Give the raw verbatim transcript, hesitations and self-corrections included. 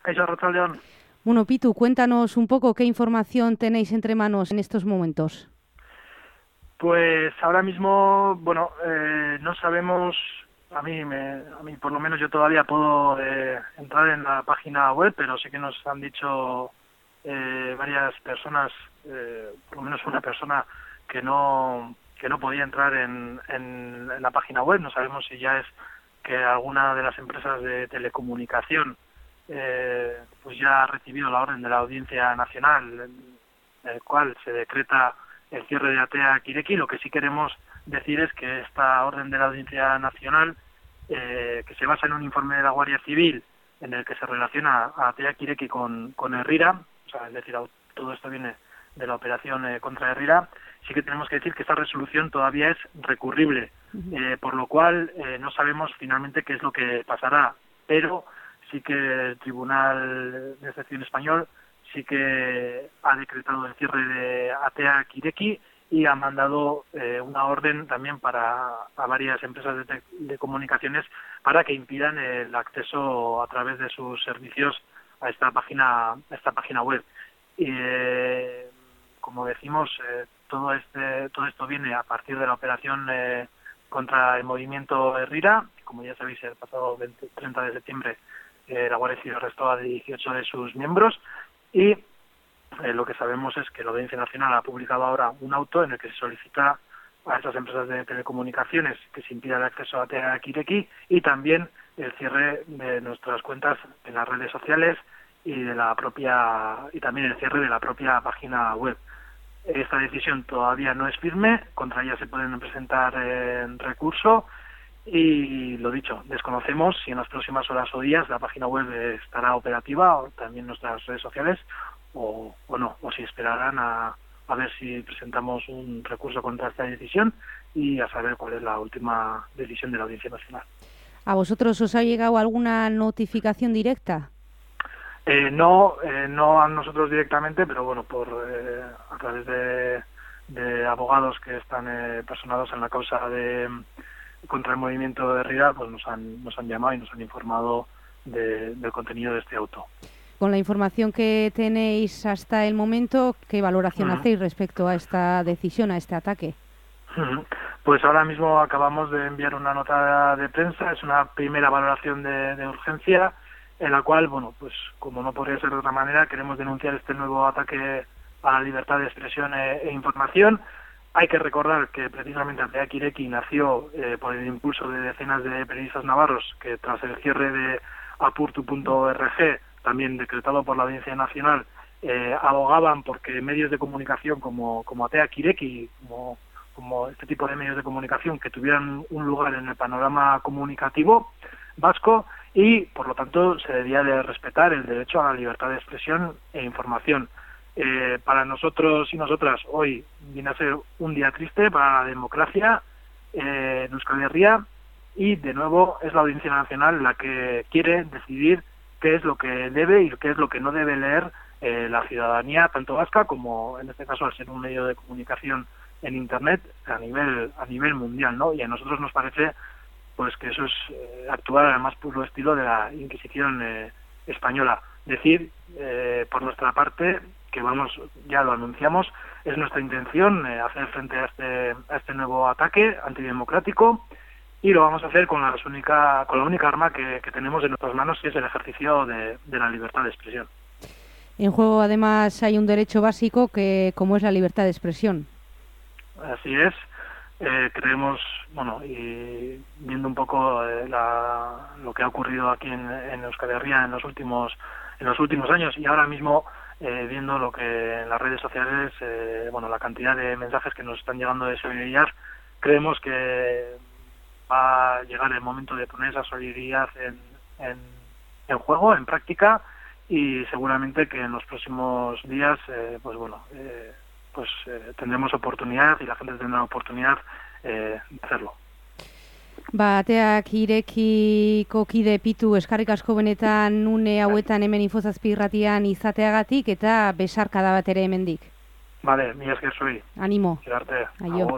Kaixo, arratsaldeon. Bueno, Pitu, cuéntanos un poco qué información tenéis entre manos en estos momentos. Pues ahora mismo, bueno, eh, no sabemos, a mí, me, a mí por lo menos yo todavía puedo eh, entrar en la página web, pero sí que nos han dicho eh, varias personas, eh, por lo menos una persona que no que no podía entrar en, en, en la página web. No sabemos si ya es que alguna de las empresas de telecomunicación eh, pues ya ha recibido la orden de la Audiencia Nacional, en el cual se decreta el cierre de Atea Kireki. Lo que sí queremos decir es que esta orden de la Audiencia Nacional, eh, que se basa en un informe de la Guardia Civil en el que se relaciona a Atea Kireki con, con Herrira, o sea, es decir, todo esto viene de la operación eh, contra Herrira, sí que tenemos que decir que esta resolución todavía es recurrible, eh, por lo cual eh, no sabemos finalmente qué es lo que pasará, pero sí que el Tribunal de Excepción Español sí que ha decretado el cierre de Atea Kireki y ha mandado eh, una orden también para a varias empresas de, de comunicaciones para que impidan el acceso a través de sus servicios a esta página a esta página web. Y eh, como decimos, eh, todo este todo esto viene a partir de la operación eh, contra el movimiento Herrira. Como ya sabéis, el pasado veinte, treinta de septiembre eh, la Guardia Civil arrestó a dieciocho de sus miembros. Y eh, lo que sabemos es que la Audiencia Nacional ha publicado ahora un auto en el que se solicita a esas empresas de telecomunicaciones que se impida el acceso a Atea Kireki y también el cierre de nuestras cuentas en las redes sociales y de la propia y también el cierre de la propia página web. Esta decisión todavía no es firme, contra ella se pueden presentar eh, recurso. Y lo dicho, desconocemos si en las próximas horas o días la página web estará operativa, o también nuestras redes sociales, o, o no, o si esperarán a, a ver si presentamos un recurso contra esta decisión y a saber cuál es la última decisión de la Audiencia Nacional. ¿A vosotros os ha llegado alguna notificación directa? Eh, no, eh, no a nosotros directamente, pero bueno, por eh, a través de, de abogados que están eh, personados en la causa de contra el movimiento de Herrira, pues nos han nos han llamado y nos han informado de, del contenido de este auto. Con la información que tenéis hasta el momento, ¿qué valoración uh-huh. hacéis respecto a esta decisión, a este ataque? Uh-huh. Pues ahora mismo acabamos de enviar una nota de prensa, es una primera valoración de, de urgencia, en la cual, bueno, pues como no podría ser de otra manera, queremos denunciar este nuevo ataque a la libertad de expresión e, e información. Hay que recordar que precisamente Atea Kireki nació eh, por el impulso de decenas de periodistas navarros que tras el cierre de apurtu punto org, también decretado por la Audiencia Nacional, eh, abogaban porque medios de comunicación como, como Atea Kireki, como, como este tipo de medios de comunicación que tuvieran un lugar en el panorama comunicativo vasco y, por lo tanto, se debía de respetar el derecho a la libertad de expresión e información. Eh, para nosotros y nosotras hoy viene a ser un día triste para la democracia eh, en Euskal Herria y de nuevo es la Audiencia Nacional la que quiere decidir qué es lo que debe y qué es lo que no debe leer eh, la ciudadanía tanto vasca como en este caso al ser un medio de comunicación en internet a nivel a nivel mundial, ¿no? Y a nosotros nos parece pues que eso es eh, actuar al más puro estilo de la Inquisición eh, española. Decir eh, por nuestra parte que vamos, ya lo anunciamos, es nuestra intención eh, hacer frente a este a este nuevo ataque antidemocrático y lo vamos a hacer con la única con la única arma que, que tenemos en nuestras manos, que es el ejercicio de, de la libertad de expresión. En juego, además, hay un derecho básico que como es la libertad de expresión. Así es. Eh, creemos, bueno, y viendo un poco eh, la, lo que ha ocurrido aquí en, en Euskal Herria en los últimos en los últimos años y ahora mismo eh, viendo lo que en las redes sociales, eh, bueno, la cantidad de mensajes que nos están llegando de solidaridad, creemos que va a llegar el momento de poner esa solidaridad en, en, en juego, en práctica, y seguramente que en los próximos días, eh, pues bueno, eh, pues eh, tendremos oportunidad y la gente tendrá oportunidad eh, de hacerlo. Ba, Atea Kirekiko kide Pitu, eskarrik asko benetan une hauetan hemen Infozazpi irratian izateagatik eta besarkada bat ere hemendik. Vale, mila esker zuei. Animo. Gerarte. Aio. Agur.